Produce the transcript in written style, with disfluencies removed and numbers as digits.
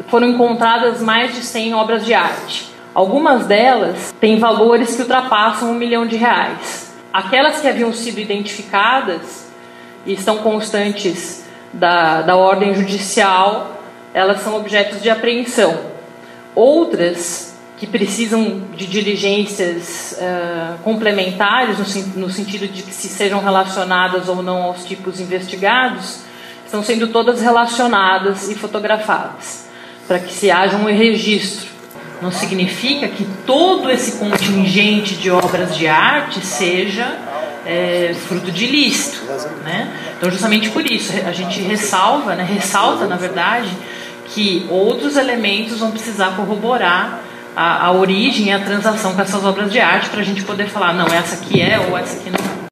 foram encontradas mais de 100 obras de arte. Algumas delas têm valores que ultrapassam R$1 milhão. Aquelas que haviam sido identificadas e estão constantes da ordem judicial, elas são objetos de apreensão. Outras, que precisam de diligências complementares, no sentido de que se sejam relacionadas ou não aos tipos investigados, estão sendo todas relacionadas e fotografadas, para que se haja um registro. Não significa que todo esse contingente de obras de arte seja fruto de ilícito, né? Então, justamente por isso, a gente ressalta, na verdade, que outros elementos vão precisar corroborar a origem e a transação com essas obras de arte, para a gente poder falar, não, essa aqui é ou essa aqui não